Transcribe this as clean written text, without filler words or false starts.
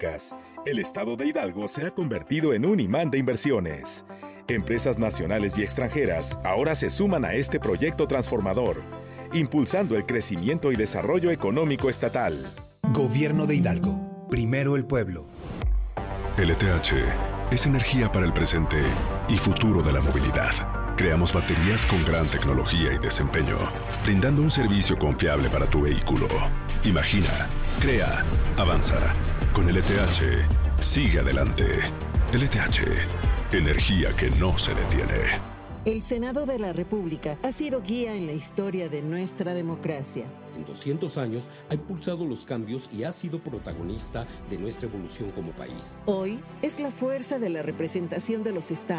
El estado de Hidalgo se ha convertido en un imán de inversiones. Empresas nacionales y extranjeras ahora se suman a este proyecto transformador, impulsando el crecimiento y desarrollo económico estatal. Gobierno de Hidalgo. Primero el pueblo. LTH es energía para el presente y futuro de la movilidad. Creamos baterías con gran tecnología y desempeño, brindando un servicio confiable para tu vehículo. Imagina, crea, avanza. Con LTH, sigue adelante. LTH, energía que no se detiene. El Senado de la República ha sido guía en la historia de nuestra democracia. En 200 años ha impulsado los cambios y ha sido protagonista de nuestra evolución como país. Hoy es la fuerza de la representación de los estados.